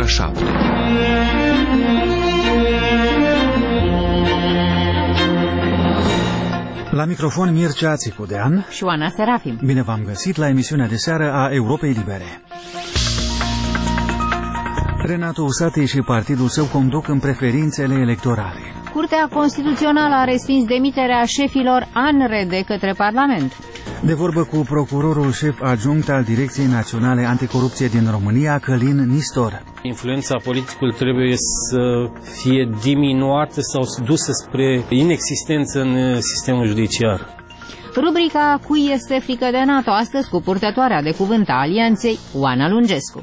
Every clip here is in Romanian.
7. La microfon Mircea Țicudean și Oana Serafim. Bine v-am găsit la emisiunea de seară a Europei Libere. Renato Usati și partidul său conduc în preferințele electorale. Curtea Constituțională a respins demiterea șefilor ANRE de către Parlament. De vorbă cu procurorul șef adjunct al Direcției Naționale Anticorupție din România, Călin Nistor. Influența politicului trebuie să fie diminuată sau dusă spre inexistență în sistemul judiciar. Rubrica Cui este frică de NATO, astăzi cu purtătoarea de cuvânt a Alianței, Oana Lungescu.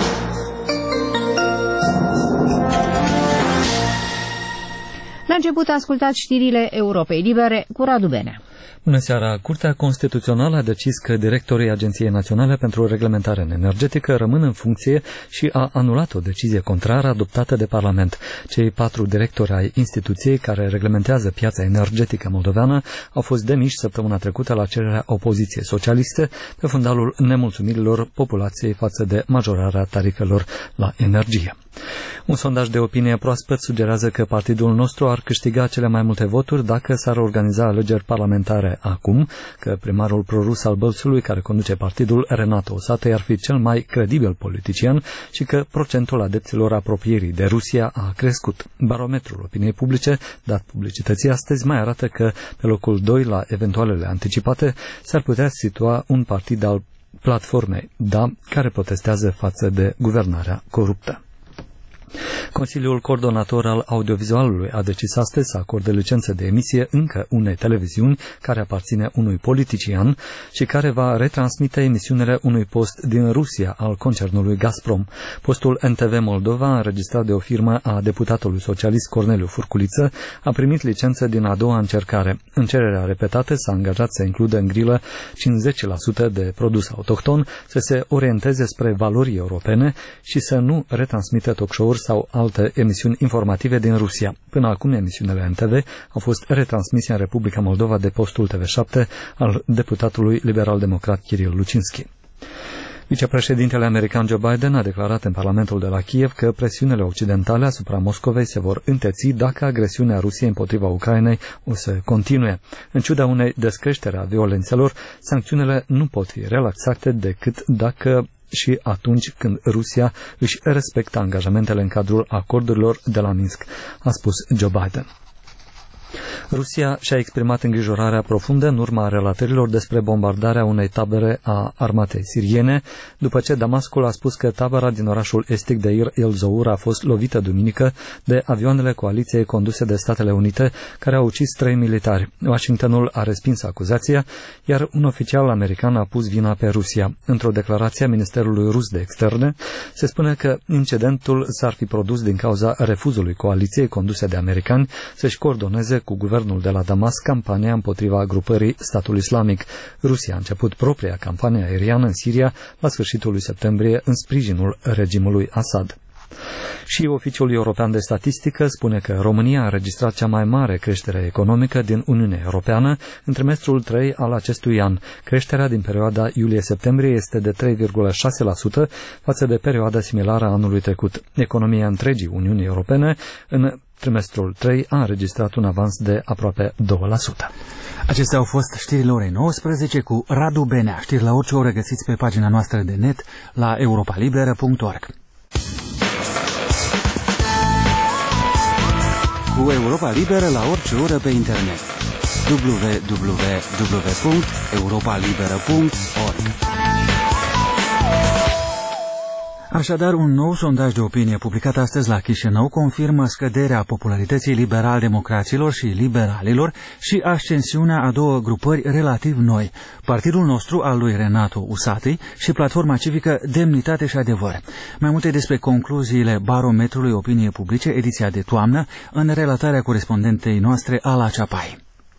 La început ascultați știrile Europei Libere cu Radu Benea. Bună seara! Curtea Constituțională a decis că directorii Agenției Naționale pentru Reglementare Energetică rămân în funcție și a anulat o decizie contrară adoptată de Parlament. Cei 4 directori ai instituției care reglementează piața energetică moldoveană au fost demiși săptămâna trecută la cererea opoziției socialiste pe fundalul nemulțumirilor populației față de majorarea tarifelor la energie. Un sondaj de opinie proaspăt sugerează că partidul nostru ar câștiga cele mai multe voturi dacă s-ar organiza alegeri parlamentare acum, că primarul prorus al Bălțului, care conduce partidul, Renato Usati, ar fi cel mai credibil politician și că procentul adepților apropierii de Rusia a crescut. Barometrul opiniei publice, dat publicității astăzi, mai arată că pe locul 2 la eventualele anticipate s-ar putea situa un partid al platformei DA, care protestează față de guvernarea coruptă. Consiliul Coordonator al Audiovizualului a decis astăzi să acorde licență de emisie încă unei televiziuni care aparține unui politician și care va retransmite emisiunile unui post din Rusia al concernului Gazprom. Postul NTV Moldova, înregistrat de o firmă a deputatului socialist Corneliu Furculiță, a primit licență din a doua încercare. În cererea repetată s-a angajat să includă în grilă 50% de produs autohton, să se orienteze spre valori europene și să nu retransmită talk show-uri sau alte emisiuni informative din Rusia. Până acum, emisiunile NTV au fost retransmise în Republica Moldova de postul TV7 al deputatului liberal-democrat Kiril Lucinski. Vicepreședintele american Joe Biden a declarat în Parlamentul de la Kiev că presiunile occidentale asupra Moscovei se vor înteți dacă agresiunea Rusiei împotriva Ucrainei o să continue. În ciuda unei descreștere a violențelor, sancțiunile nu pot fi relaxate decât dacă și atunci când Rusia își respectă angajamentele în cadrul acordurilor de la Minsk, a spus Joe Biden. Rusia și-a exprimat îngrijorarea profundă în urma relatărilor despre bombardarea unei tabere a armatei siriene, după ce Damascul a spus că tabăra din orașul estic de Ir el-Zour a fost lovită duminică de avioanele coaliției conduse de Statele Unite, care au ucis 3 militari. Washingtonul a respins acuzația, iar un oficial american a pus vina pe Rusia. Într-o declarație a Ministerului Rus de Externe, se spune că incidentul s-ar fi produs din cauza refuzului coaliției conduse de americani să-și coordoneze cu guvernul de la Damas campania împotriva grupării Statul Islamic. Rusia a început propria campanie aeriană în Siria la sfârșitul lui septembrie în sprijinul regimului Assad. Și Oficiul European de Statistică spune că România a înregistrat cea mai mare creștere economică din Uniunea Europeană în trimestrul 3 al acestui an. Creșterea din perioada iulie-septembrie este de 3,6% față de perioada similară a anului trecut. Economia întregii Uniunii Europene în trimestrul 3 a înregistrat un avans de aproape 2%. Acestea au fost știrile orei 19 cu Radu Benea. Știri la orice oră găsiți pe pagina noastră de net la europalibera.org. Cu Europa Liberă la orice oră pe internet. www.europalibera.org. Așadar, un nou sondaj de opinie publicat astăzi la Chișinău confirmă scăderea popularității liberal-democraților și liberalilor și ascensiunea a două grupări relativ noi, partidul nostru al lui Renato Usati și platforma civică Demnitate și Adevăr. Mai multe despre concluziile barometrului opiniei publice, ediția de toamnă, în relatarea corespondentei noastre Ala Ceapai.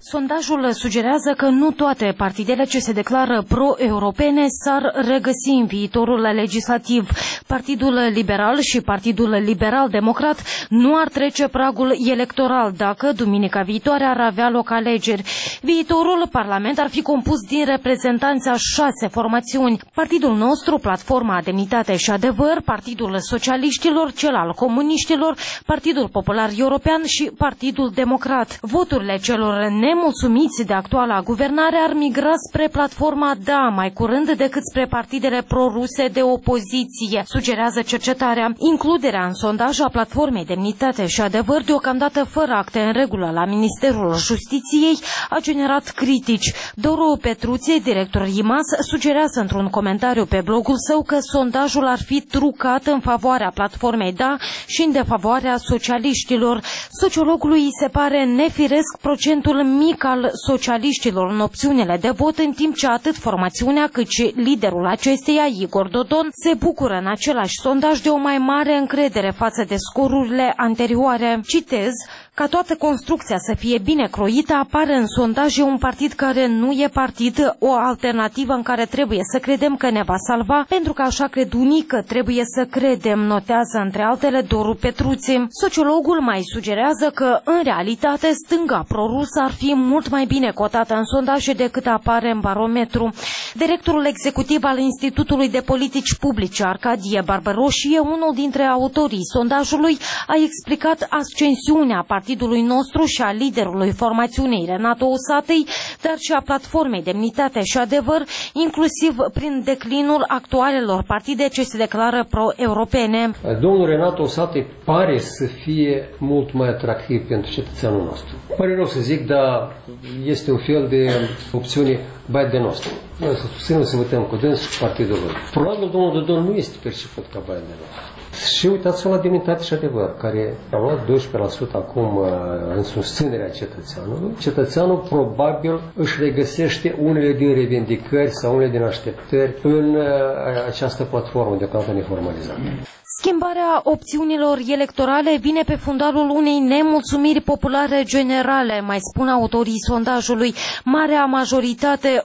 Sondajul sugerează că nu toate partidele ce se declară pro-europene s-ar regăsi în viitorul legislativ. Partidul Liberal și Partidul Liberal-Democrat nu ar trece pragul electoral dacă duminica viitoare ar avea loc alegeri. Viitorul parlament ar fi compus din reprezentanți a 6 formațiuni. Partidul nostru, Platforma Demnitate și Adevăr, Partidul Socialiștilor, cel al Comuniștilor, Partidul Popular European și Partidul Democrat. Voturile celor nemulțumiți de actuala guvernare ar migra spre platforma Da mai curând decât spre partidele proruse de opoziție, sugerează cercetarea. Includerea în sondaj a Platformei Demnitate și Adevăr, deocamdată fără acte în regulă la Ministerul Justiției, a generat critici. Doru Petruție, director IMAS, sugerează într-un comentariu pe blogul său că sondajul ar fi trucat în favoarea Platformei Da și în defavoarea socialiștilor. Sociologului îi se pare nefiresc procentul mic al socialiștilor în opțiunile de vot, în timp ce atât formațiunea cât și liderul acesteia, Igor Dodon, se bucură în același sondaj de o mai mare încredere față de scorurile anterioare. Citez: ca toată construcția să fie bine croită, apare în sondaje un partid care nu e partid, o alternativă în care trebuie să credem că ne va salva, pentru că așa cred unii că trebuie să credem, notează între altele Doru Petruții. Sociologul mai sugerează că, în realitate, stânga prorusă ar fi mult mai bine cotată în sondaje decât apare în barometru. Directorul executiv al Institutului de Politici Publice, Arcadie Barbaroșie, unul dintre autorii sondajului, a explicat ascensiunea partidului nostru și a liderului formațiunii Renato Osatei, dar și a Platformei Demnitate și Adevăr, inclusiv prin declinul actualelor partide ce se declară pro-europene. Domnul Renato Osatei pare să fie mult mai atractiv pentru cetățeanul nostru. Pare rău să zic, dar este un fel de opțiune bai de nostru. Noi să susținem să votăm cu dâns și partidul lui. Probabil domnul Dodon nu este perceput ca bai de nostru. Și uitați-vă la Demnitate și Adevăr, care a luat 12% acum în susținerea cetățeanului. Cetățeanul probabil își regăsește unele din revendicări sau unele din așteptări în această platformă de plată neformalizată. Schimbarea opțiunilor electorale vine pe fundalul unei nemulțumiri populare generale, mai spun autorii sondajului. Marea majoritate,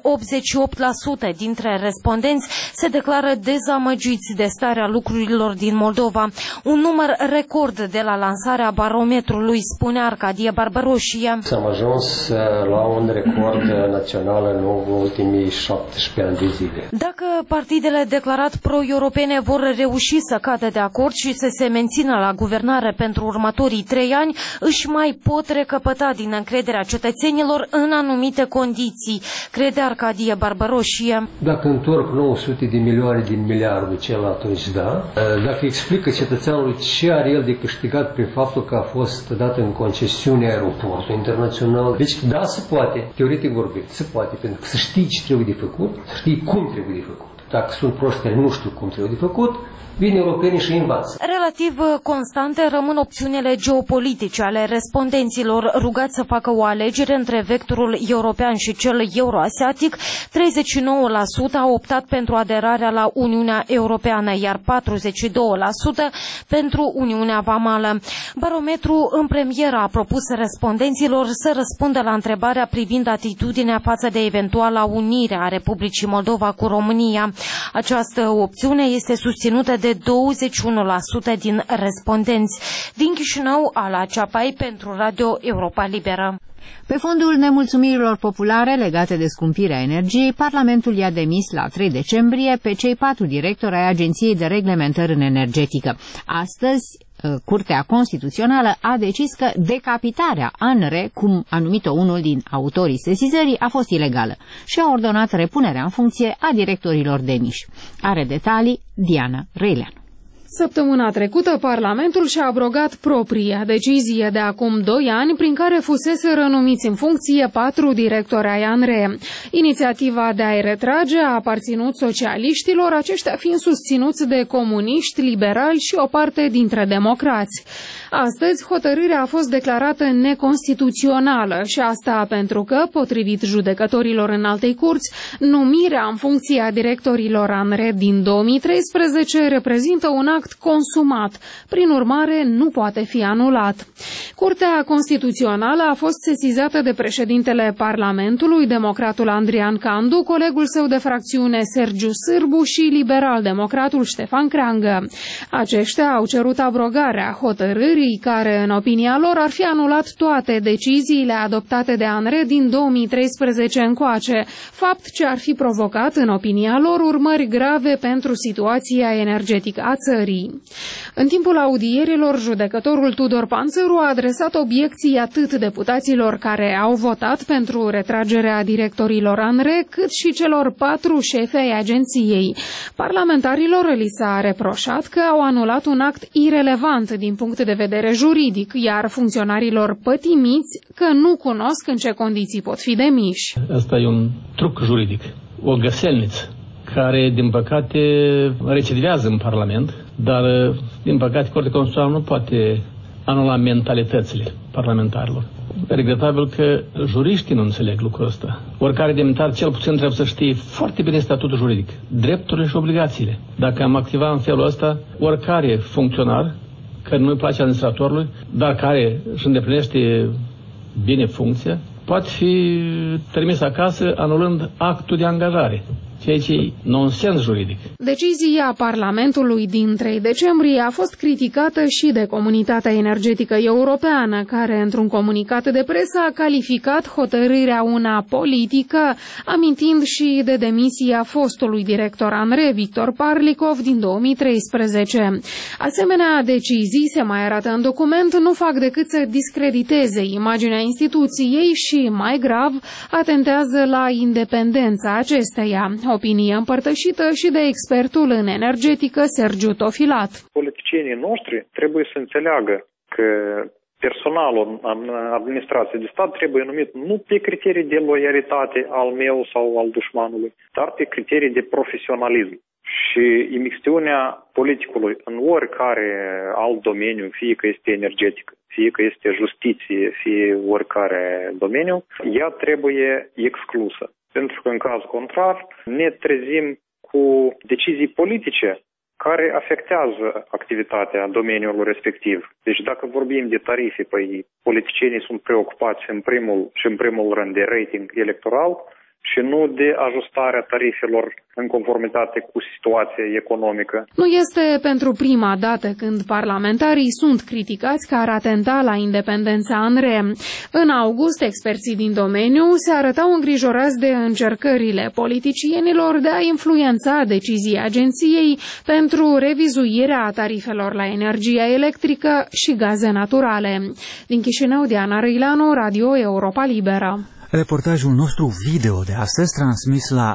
88% dintre respondenți, se declară dezamăgiți de starea lucrurilor din Moldova. Un număr record de la lansarea barometrului, spune Arcadie Barbaroșie. Am ajuns la un record național în ultimii 17 ani de zile. Dacă partidele declarat pro-europene vor reuși să cadă de acord și să se mențină la guvernare pentru următorii 3 ani, își mai pot recăpăta din încrederea cetățenilor în anumite condiții, crede Arcadie Barbaroșie. Dacă întorc 900 de milioane din miliardul cel, atunci da. Dacă explică cetățeanului ce are el de câștigat prin faptul că a fost dat în concesiune aeroportul internațional, deci da, se poate, teoretic vorbind, se poate, pentru că să știi ce trebuie de făcut, să știi cum trebuie de făcut. Dacă sunt proști care nu știu cum trebuie de făcut, vin europenii și învață. Relativ constante rămân opțiunile geopolitice ale respondenților, rugați să facă o alegere între vectorul european și cel euroasiatic. 39% au optat pentru aderarea la Uniunea Europeană, iar 42% pentru Uniunea Vamală. Barometru în premieră a propus respondenților să răspundă la întrebarea privind atitudinea față de eventuala unire a Republicii Moldova cu România. Această opțiune este susținută de 21% din respondenți. Din Chișinău, Ala Ceapai pentru Radio Europa Liberă. Pe fondul nemulțumirilor populare legate de scumpirea energiei, Parlamentul i-a demis la 3 decembrie pe cei 4 directori ai Agenției de Reglementări în Energetică. Astăzi, Curtea Constituțională a decis că decapitarea ANRE, cum a numit-o unul din autorii sesizării, a fost ilegală și a ordonat repunerea în funcție a directorilor demiși. Are detalii Diana Reileanu. Săptămâna trecută, Parlamentul și-a abrogat propria decizie de acum 2 ani, prin care fusese renumiți în funcție 4 directori ai ANRE. Inițiativa de a-i retrage a aparținut socialiștilor, aceștia fiind susținuți de comuniști, liberali și o parte dintre democrați. Astăzi, hotărârea a fost declarată neconstituțională și asta pentru că, potrivit judecătorilor înaltei curți, numirea în funcție a directorilor ANRE din 2013 reprezintă un act act consumat. Prin urmare, nu poate fi anulat. Curtea Constituțională a fost sesizată de președintele Parlamentului, democratul Andrian Candu, colegul său de fracțiune Sergiu Sârbu și liberal-democratul Ștefan Creangă. Aceștia au cerut abrogarea hotărârii care, în opinia lor, ar fi anulat toate deciziile adoptate de ANRE din 2013 încoace, fapt ce ar fi provocat, în opinia lor, urmări grave pentru situația energetică a țării. În timpul audierilor, judecătorul Tudor Panțăru a adresat obiecții atât deputaților care au votat pentru retragerea directorilor ANRE, cât și celor 4 șefi ai agenției. Parlamentarilor li s-a reproșat că au anulat un act irelevant din punct de vedere juridic, iar funcționarilor pătimiți că nu cunosc în ce condiții pot fi demiși. Asta e un truc juridic, o găselniță, care, din păcate, recidivează în Parlament, dar, din păcate, Curtea Constituțională nu poate anula mentalitățile parlamentarilor. Regretabil că juriștii nu înțeleg lucrul ăsta. Oricare demnitar, cel puțin, trebuie să știe foarte bine statutul juridic, drepturile și obligațiile. Dacă am activat în felul ăsta, oricare funcționar, care nu-i place administratorului, dar care își îndeplinește bine funcția, poate fi trimis acasă anulând actul de angajare, ceea ce e nonsens juridic. Decizia Parlamentului din 3 decembrie a fost criticată și de Comunitatea Energetică Europeană, care, într-un comunicat de presă, a calificat hotărârea una politică, amintind și de demisia fostului director ANRE, Victor Parlikov, din 2013. Asemenea decizii, se mai arată în document, nu fac decât să discrediteze imaginea instituției și, mai grav, atentează la independența acesteia. Opinie împărtășită și de expertul în energetică Sergiu Tofilat. Politicienii noștri trebuie să înțeleagă că personalul în administrație de stat trebuie numit nu pe criterii de loialitate al meu sau al dușmanului, dar pe criterii de profesionalism. Și imixtiunea politicului în oricare alt domeniu, fie că este energetic, fie că este justiție, fie oricare domeniu, ea trebuie exclusă. Pentru că, în caz contrar, ne trezim cu decizii politice care afectează activitatea domeniului respectiv. Deci dacă vorbim de tarife, păi politicienii sunt preocupați în primul rând de rating electoral și nu de ajustarea tarifelor în conformitate cu situația economică. Nu este pentru prima dată când parlamentarii sunt criticați că ar atenta la independența ANRE. În august, experții din domeniu se arătau îngrijorați de încercările politicienilor de a influența decizia agenției pentru revizuirea tarifelor la energia electrică și gaze naturale. Din Chișinău, Diana Răileanu, Radio Europa Liberă. Reportajul nostru video de astăzi, transmis la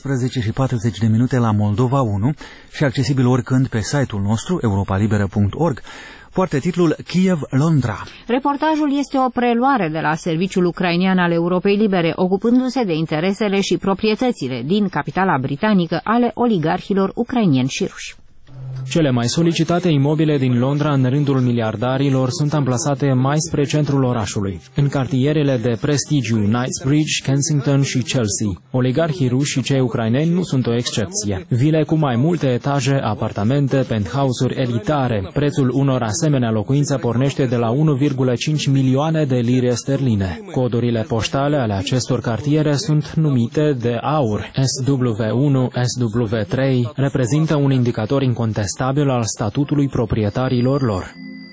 19:40 la Moldova 1 și accesibil oricând pe site-ul nostru europalibera.org, poartă titlul Kiev-Londra. Reportajul este o preluare de la serviciul ucrainian al Europei Libere, ocupându-se de interesele și proprietățile din capitala britanică ale oligarhilor ucrainieni și ruși. Cele mai solicitate imobile din Londra în rândul miliardarilor sunt amplasate mai spre centrul orașului, în cartierele de prestigiu Knightsbridge, Kensington și Chelsea. Oligarhii ruși și cei ucraineni nu sunt o excepție. Vile cu mai multe etaje, apartamente, penthouse-uri elitare. Prețul unor asemenea locuințe pornește de la 1,5 milioane de lire sterline. Codurile poștale ale acestor cartiere sunt numite de aur. SW1, SW3 reprezintă un indicator incontestabil al statutului proprietarilor lor.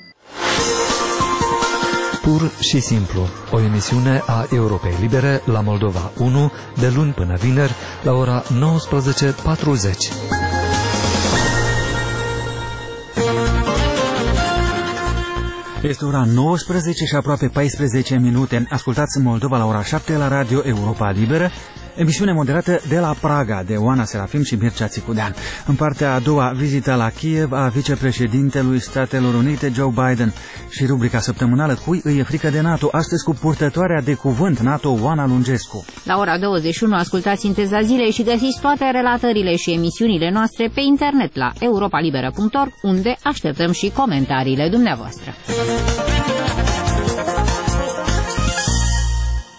Pur și simplu, o emisiune a Europei Libere la Moldova 1, de luni până vineri, la ora 19:40. Este ora 19 și aproape 14 minute. Ascultați Moldova la ora 7 la Radio Europa Liberă, emisiune moderată de la Praga de Oana Serafim și Mircea Țicudean. În partea a doua, vizita la Kiev a vicepreședintelui Statelor Unite Joe Biden și rubrica săptămânală Cui îi e frică de NATO, astăzi cu purtătoarea de cuvânt NATO Oana Lungescu. La ora 21 ascultați Sinteza Zilei și găsiți toate relatările și emisiunile noastre pe internet la europalibera.org, unde așteptăm și comentariile dumneavoastră.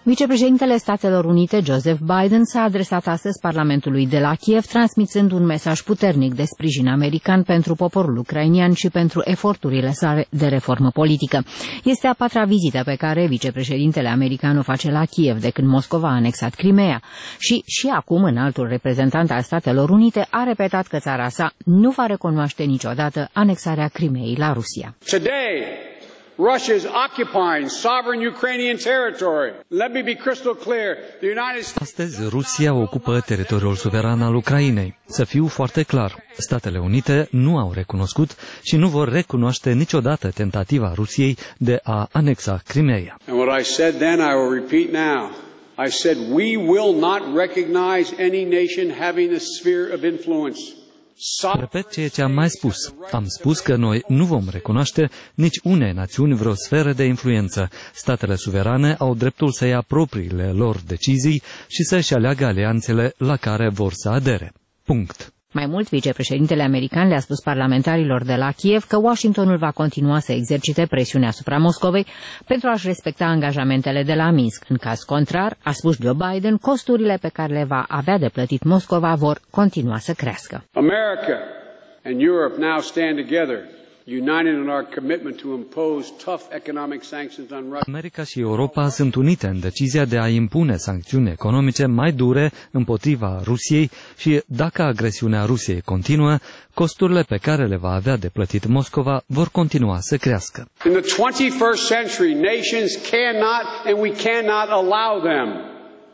Vicepreședintele Statelor Unite, Joseph Biden, s-a adresat astăzi Parlamentului de la Kiev, transmițând un mesaj puternic de sprijin american pentru poporul ucrainian și pentru eforturile sale de reformă politică. Este a patra vizită pe care vicepreședintele american o face la Kiev de când Moscova a anexat Crimeea și acum înaltul reprezentant al Statelor Unite a repetat că țara sa nu va recunoaște niciodată anexarea Crimeei la Rusia. Russia is occupying sovereign Ukrainian territory. Let me be crystal clear. The United States... Astăzi, Rusia ocupă teritoriul suveran al Ucrainei. Să fiu foarte clar, Statele Unite nu au recunoscut și nu vor recunoaște niciodată tentativa Rusiei de a anexa Crimeea. And what I said then, I will repeat now. I said we will not recognize any nation having a sphere of influence. Repet ceea ce am mai spus. Am spus că noi nu vom recunoaște nici unei națiuni vreo sferă de influență. Statele suverane au dreptul să ia propriile lor decizii și să-și aleagă alianțele la care vor să adere. Punct. Mai mult, vicepreședintele american le-a spus parlamentarilor de la Kiev că Washingtonul va continua să exercite presiune asupra Moscovei pentru a-și respecta angajamentele de la Minsk. În caz contrar, a spus Joe Biden, costurile pe care le va avea de plătit Moscova vor continua să crească. America and Europe now stand together, united in our commitment to impose tough economic sanctions on Russia. America și Europa sunt unite în decizia de a impune sancțiuni economice mai dure împotriva Rusiei și, dacă agresiunea Rusiei continuă, costurile pe care le va avea de plătit Moscova vor continua să crească. In the 21st century, nations cannot and we cannot allow them.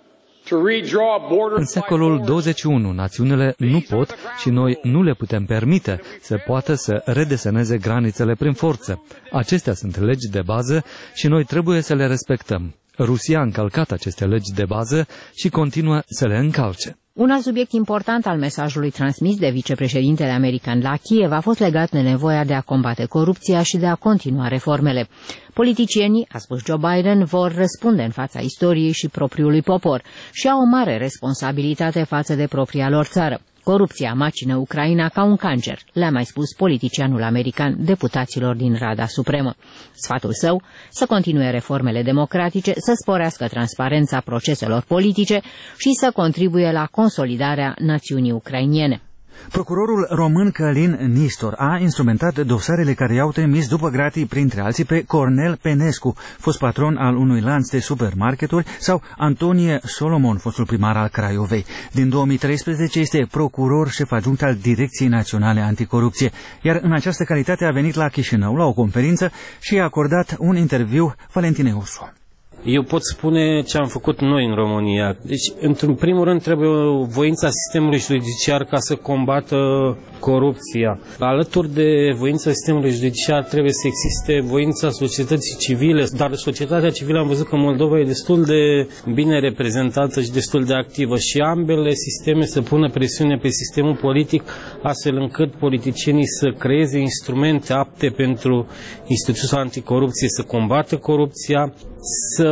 În secolul 21, națiunile nu pot și noi nu le putem permite să poată să redeseneze granițele prin forță. Acestea sunt legi de bază și noi trebuie să le respectăm. Rusia a încălcat aceste legi de bază și continuă să le încalce. Un alt subiect important al mesajului transmis de vicepreședintele american la Kiev a fost legat de nevoia de a combate corupția și de a continua reformele. Politicienii, a spus Joe Biden, vor răspunde în fața istoriei și propriului popor și au o mare responsabilitate față de propria lor țară. Corupția macină Ucraina ca un cancer, le-a mai spus politicianul american deputaților din Rada Supremă. Sfatul său, să continue reformele democratice, să sporească transparența proceselor politice și să contribuie la consolidarea națiunii ucrainiene. Procurorul român Călin Nistor a instrumentat dosarele care i-au trimis după gratii, printre alții, pe Cornel Penescu, fost patron al unui lanț de supermarketuri, sau Antonie Solomon, fostul primar al Craiovei. Din 2013 este procuror șef adjunct al Direcției Naționale Anticorupție, iar în această calitate a venit la Chișinău la o conferință și a acordat un interviu Valentinei Ursu. Eu pot spune ce am făcut noi în România. Deci, într-un primul rând, trebuie voința sistemului judiciar ca să combată corupția. Alături de voința sistemului judiciar trebuie să existe voința societății civile, dar societatea civilă am văzut că Moldova e destul de bine reprezentată și destul de activă și ambele sisteme să pună presiune pe sistemul politic astfel încât politicienii să creeze instrumente apte pentru instituția anticorupție să combată corupția, să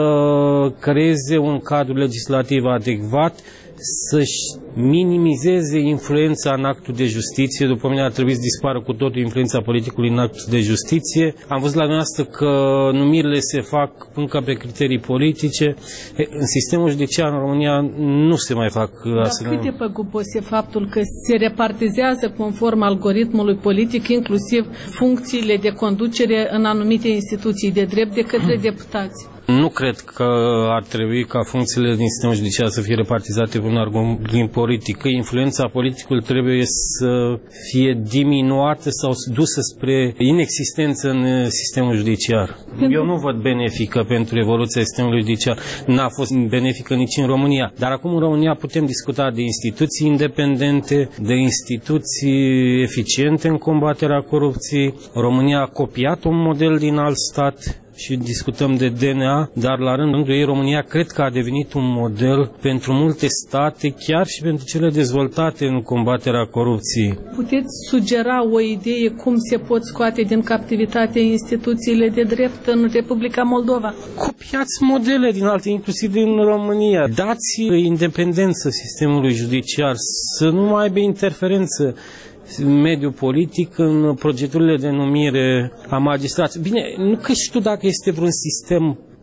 creeze un cadru legislativ adecvat, să-și minimizeze influența în actul de justiție. După mine ar trebui să dispară cu totul influența politicului în actul de justiție. Am văzut la dumneavoastră că numirile se fac încă pe criterii politice. În sistemul judiciar în România nu se mai fac astfel. Dar cât de păgubos e faptul că se repartizează conform algoritmului politic, inclusiv funcțiile de conducere în anumite instituții de drept de către deputați? Nu cred că ar trebui ca funcțiile din sistemul judiciar să fie repartizate pe un argument politic. Influența politicului trebuie să fie diminuată sau dusă spre inexistență în sistemul judiciar. Eu nu văd benefică pentru evoluția sistemului judiciar. N-a fost benefică nici în România. Dar acum în România putem discuta de instituții independente, de instituții eficiente în combaterea corupției. România a copiat un model din alt stat și discutăm de DNA, dar la rândul ei România cred că a devenit un model pentru multe state, chiar și pentru cele dezvoltate în combaterea corupției. Puteți sugera o idee cum se pot scoate din captivitate instituțiile de drept în Republica Moldova? Copiați modele din alte, inclusiv din România. Dați independență sistemului judiciar, să nu mai aibă interferență mediul politic în procedurile de numire a magistraților. Bine, nu că știu dacă este vreun sistem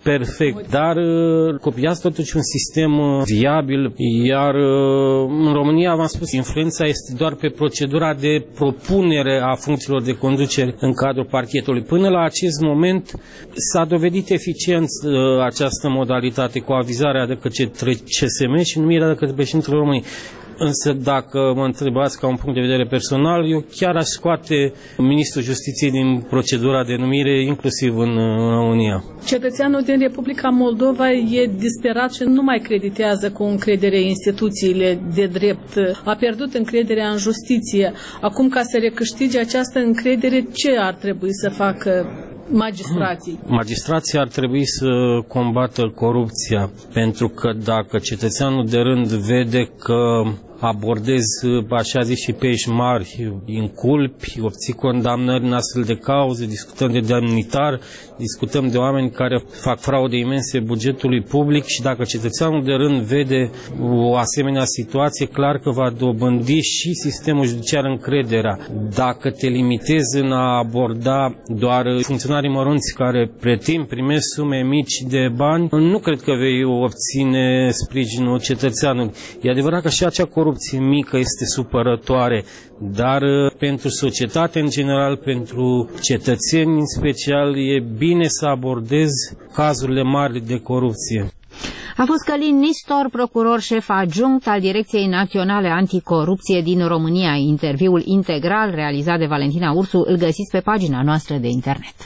perfect, dar copiați totuși un sistem viabil, iar în România, v-am spus, influența este doar pe procedura de propunere a funcțiilor de conducere în cadrul parchetului. Până la acest moment s-a dovedit eficient această modalitate cu avizarea de către CSM și numirea de către președintele României. Însă dacă mă întrebați ca un punct de vedere personal, eu chiar aș scoate ministrul Justiției din procedura de numire, inclusiv în România. Cetățeanul din Republica Moldova e disperat și nu mai creditează cu încredere instituțiile de drept. A pierdut încrederea în justiție. Acum, ca să recâștige această încredere, ce ar trebui să facă magistrații? Magistrații ar trebui să combată corupția, pentru că dacă cetățeanul de rând vede că abordezi, așa zis, și pești mari, inculpi, obții condamnări în astfel de cauze, discutăm de demnitar, discutăm de oameni care fac fraude imense bugetului public și dacă cetățeanul de rând vede o asemenea situație, clar că va dobândi și sistemul judiciar încrederea. Dacă te limitezi în a aborda doar funcționarii mărunți care pretind, primesc sume mici de bani, nu cred că vei obține sprijinul cetățeanului. E adevărat că și acea corupție mică este supărătoare, dar pentru societate în general, pentru cetățeni în special, e bine să abordezi cazurile mari de corupție. A fost Călin Nistor, procuror șef adjunct al Direcției Naționale Anticorupție din România. Interviul integral realizat de Valentina Ursu îl găsiți pe pagina noastră de internet.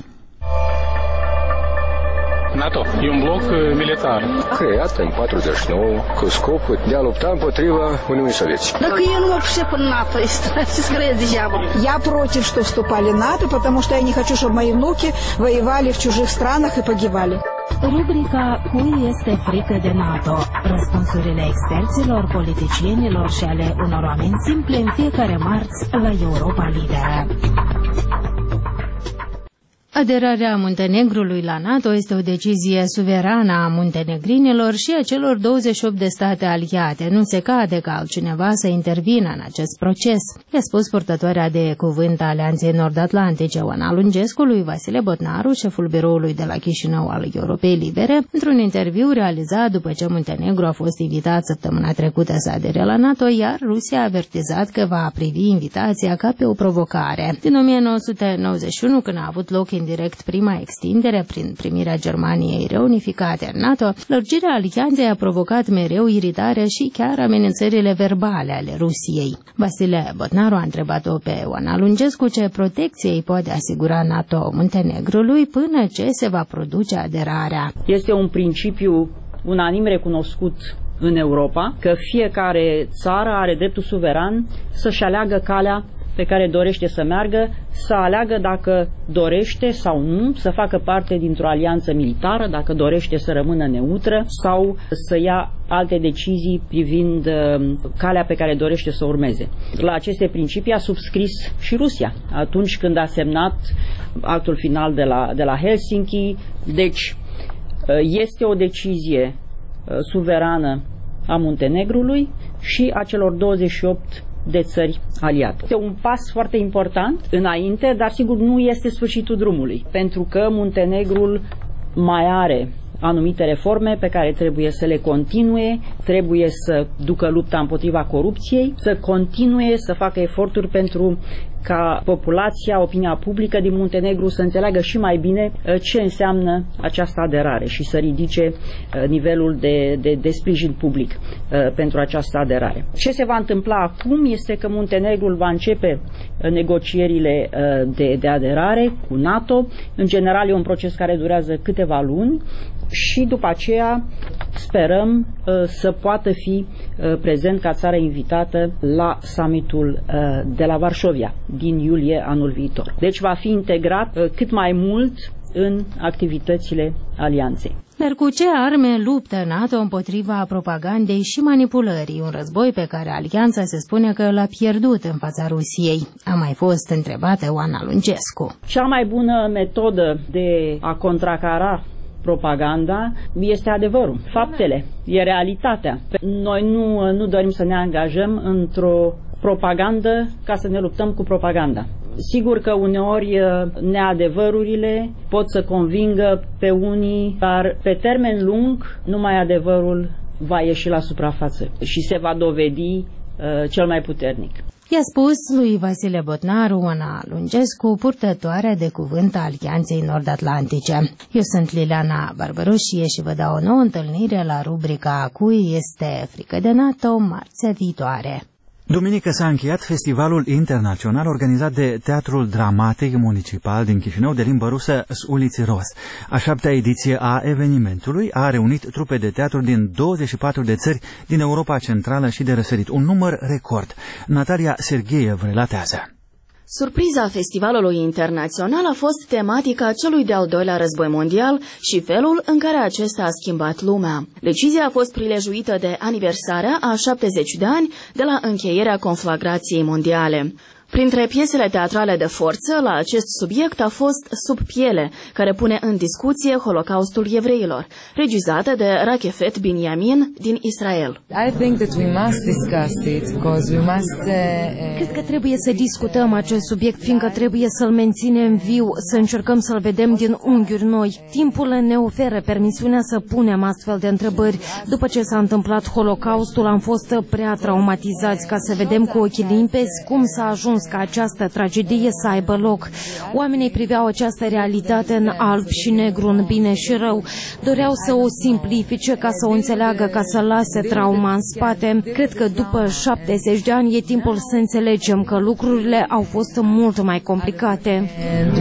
NATO e un bloc militar creat în 49 cu scopul de a lupta împotriva Uniunii Sovietice. Dacă eu nu вообще по НАТО, Я против, что вступали в НАТО, потому что я не хочу, чтобы мои внуки воевали в чужих странах и погибали. Rubrica Cui este frică de NATO? Răspunsurile experților, politicienilor și ale unor oameni simple în fiecare marți la Europa Liberă. Aderarea Muntenegrului la NATO este o decizie suverană a muntenegrinilor și a celor 28 de state aliate. Nu se cade ca altcineva să intervină în acest proces, i-a spus purtătoarea de cuvânt a Alianței Nord-Atlantice, Oana Lungescu, lui Vasile Botnaru, șeful biroului de la Chișinău al Europei Libere, într-un interviu realizat după ce Muntenegru a fost invitat săptămâna trecută să adere la NATO, iar Rusia a avertizat că va privi invitația ca pe o provocare. Din 1991, când a avut loc indirect prima extindere prin primirea Germaniei reunificate în NATO, lărgirea alianței a provocat mereu iritare și chiar amenințările verbale ale Rusiei. Vasile Botnaru a întrebat-o pe Oana Lungescu ce protecție îi poate asigura NATO Muntenegrului până ce se va produce aderarea. Este un principiu unanim recunoscut în Europa, că fiecare țară are dreptul suveran să-și aleagă calea pe care dorește să meargă, să aleagă dacă dorește sau nu să facă parte dintr-o alianță militară, dacă dorește să rămână neutră sau să ia alte decizii privind calea pe care dorește să o urmeze. La aceste principii a subscris și Rusia atunci când a semnat actul final de la Helsinki. Deci este o decizie suverană a Muntenegrului și a celor 28 de țări aliate. Este un pas foarte important înainte, dar sigur nu este sfârșitul drumului, pentru că Muntenegrul mai are anumite reforme pe care trebuie să le continue, trebuie să ducă lupta împotriva corupției, să continue să facă eforturi pentru ca populația, opinia publică din Muntenegru să înțeleagă și mai bine ce înseamnă această aderare și să ridice nivelul de sprijin public pentru această aderare. Ce se va întâmpla acum este că Muntenegrul va începe negocierile de aderare cu NATO. În general e un proces care durează câteva luni și după aceea sperăm să poată fi prezent ca țară invitată la summitul de la Varșovia din iulie anul viitor. Deci va fi integrat cât mai mult în activitățile alianței. Dar cu ce arme luptă NATO împotriva propagandei și manipulării? Un război pe care alianța se spune că l-a pierdut în fața Rusiei. A mai fost întrebată Oana Lungescu. Cea mai bună metodă de a contracara propaganda este adevărul, faptele, e realitatea. Noi nu dorim să ne angajăm într-o propagandă ca să ne luptăm cu propaganda. Sigur că uneori neadevărurile pot să convingă pe unii, dar pe termen lung numai adevărul va ieși la suprafață și se va dovedi cel mai puternic. I-a spus lui Vasile Botnaru, Ana Lungescu, purtătoarea de cuvânt a Alianței Nord-Atlantice. Eu sunt Liliana Barbaroșie și vă dau o nouă întâlnire la rubrica Cui este frică de NATO, marțea viitoare. Duminică s-a încheiat festivalul internațional organizat de Teatrul Dramatic Municipal din Chișinău de limbă rusă Uliți Rost. A 7-a ediție a evenimentului a reunit trupe de teatru din 24 de țări din Europa Centrală și de răsărit, un număr record. Natalia Sergeev relatează. Surpriza festivalului internațional a fost tematica celui de-al doilea război mondial și felul în care acesta a schimbat lumea. Decizia a fost prilejuită de aniversarea a 70 de ani de la încheierea conflagrației mondiale. Printre piesele teatrale de forță la acest subiect a fost Sub piele, care pune în discuție Holocaustul evreilor, regizată de Rakefet Binyamin din Israel. Cred că trebuie să discutăm acest subiect, fiindcă trebuie să-l menținem viu, să încercăm să-l vedem din unghiuri noi. Timpul ne oferă permisiunea să punem astfel de întrebări. După ce s-a întâmplat Holocaustul, am fost prea traumatizați ca să vedem cu ochii limpezi cum s-a ajuns ca această tragedie să aibă loc. Oamenii priveau această realitate în alb și negru, în bine și rău. Doreau să o simplifice ca să o înțeleagă, ca să lase trauma în spate. Cred că după 70 de ani e timpul să înțelegem că lucrurile au fost mult mai complicate.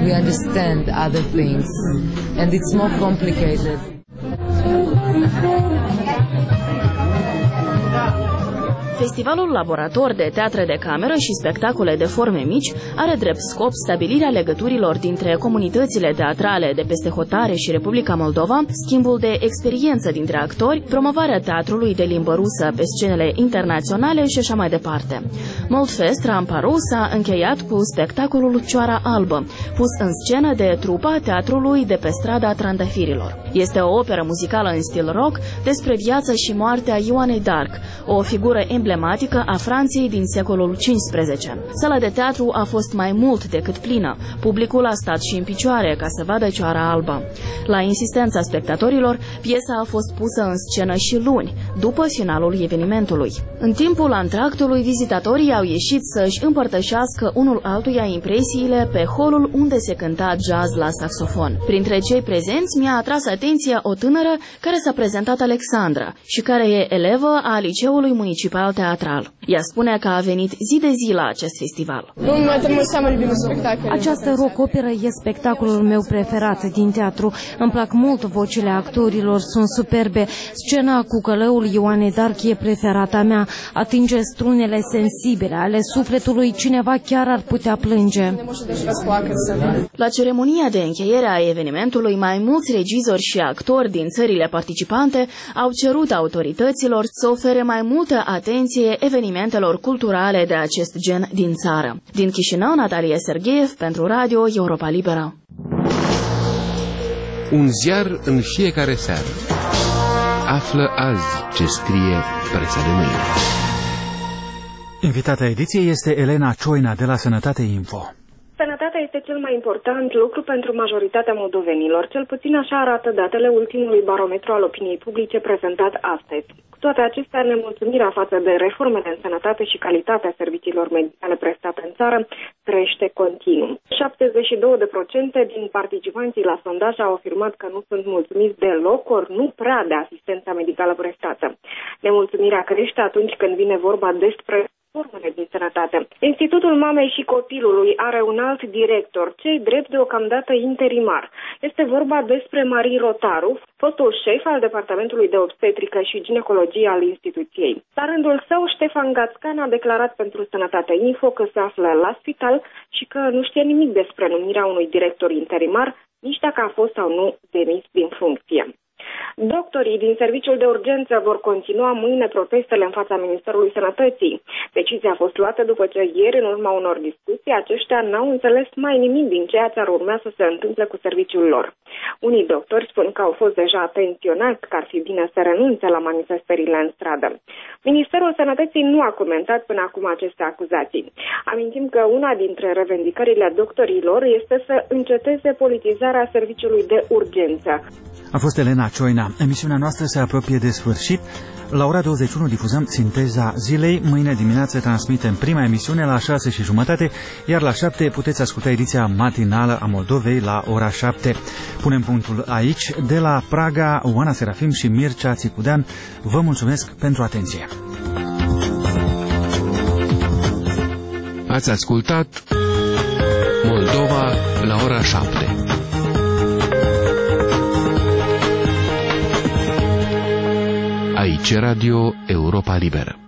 Festivalul Laborator de Teatre de Cameră și Spectacole de Forme Mici are drept scop stabilirea legăturilor dintre comunitățile teatrale de peste hotare și Republica Moldova, schimbul de experiență dintre actori, promovarea teatrului de limbă rusă pe scenele internaționale și așa mai departe. Moldfest Ramparu s-a încheiat cu spectacolul Cioara Albă, pus în scenă de trupa teatrului de pe strada Trandafirilor. Este o operă muzicală în stil rock despre viața și moartea Ioanei d'Arc, o figură emblematică a Franței din secolul XV. Sala de teatru a fost mai mult decât plină. Publicul a stat și în picioare ca să vadă Cioara Albă. La insistența spectatorilor, piesa a fost pusă în scenă și luni, după finalul evenimentului. În timpul antractului, vizitatorii au ieșit să-și împărtășească unul altuia impresiile pe holul unde se cânta jazz la saxofon. Printre cei prezenți mi-a atras atenția o tânără care s-a prezentat Alexandra și care e elevă a Liceului Municipal Teatral. Ea spune că a venit zi de zi la acest festival. Această rock-operă e spectacolul meu preferat din teatru. Îmi plac mult vocile actorilor, sunt superbe. Scena cu călăul Ioanei d'Arc e preferata mea. Atinge strunele sensibile ale sufletului, cineva chiar ar putea plânge. La ceremonia de încheiere a evenimentului, mai mulți regizori și actori din țările participante au cerut autorităților să ofere mai multă atenție evenimentelor culturale de acest gen din țară. Din Chișinău, Natalia Sergeev, pentru Radio Europa Liberă. Un ziar în fiecare seară. Află azi ce scrie presa de mâine. Invitata ediției este Elena Cioina de la Sănătate Info. Sănătatea este cel mai important lucru pentru majoritatea moldovenilor, cel puțin așa arată datele ultimului barometru al opiniei publice prezentat astăzi. Cu toate acestea, nemulțumirea față de reformele în sănătate și calitatea serviciilor medicale prestate în țară crește continuu. 72% din participanții la sondaj au afirmat că nu sunt mulțumiți deloc, ori nu prea de asistența medicală prestată. Nemulțumirea crește atunci când vine vorba despre formele din sănătate. Institutul Mamei și Copilului are un alt director, cei drept deocamdată interimar. Este vorba despre Marie Rotaru, fostul șef al Departamentului de Obstetrică și Ginecologie al instituției. La rândul său, Ștefan Gațcan a declarat pentru Sănătate Info că se află la spital și că nu știe nimic despre numirea unui director interimar, nici dacă a fost sau nu demis din funcție. Doctorii din serviciul de urgență vor continua mâine protestele în fața Ministerului Sănătății. Decizia a fost luată după ce ieri, în urma unor discuții, aceștia n-au înțeles mai nimic din ceea ce ar urmea să se întâmple cu serviciul lor. Unii doctori spun că au fost deja atenționați că ar fi bine să renunțe la manifestările în stradă. Ministerul Sănătății nu a comentat până acum aceste acuzații. Amintim că una dintre revendicările doctorilor este să înceteze politizarea serviciului de urgență. A fost Elena Cioina. Emisiunea noastră se apropie de sfârșit. La ora 21 difuzăm Sinteza Zilei. Mâine dimineață transmitem prima emisiune la 6:30, iar la 7 puteți asculta ediția matinală a Moldovei la ora 7. Punem punctul aici. De la Praga, Oana Serafim și Mircea Țicudean, vă mulțumesc pentru atenție. Ați ascultat Moldova la ora 7. Aici Radio Europa Liberă.